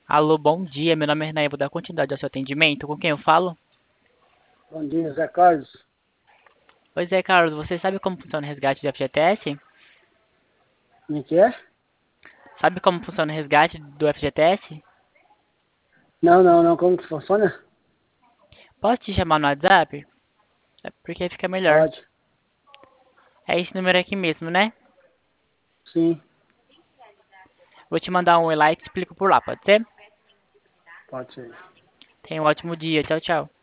Alô, bom dia. Meu nome é Renan. Eu vou dar continuidade ao seu atendimento. Com quem eu falo? Bom dia, Zé Carlos. Pois é, Carlos. Você sabe como funciona o resgate do FGTS? Como é que é? Sabe como funciona o resgate do FGTS? Não, não, não. Como que funciona? Posso te chamar no WhatsApp? É porque fica melhor. Pode. É esse número aqui mesmo, né? Sim, Vou te mandar um oi lá e te explico por lá, pode ser? pode ser. Tenha um ótimo dia. Tchau, tchau.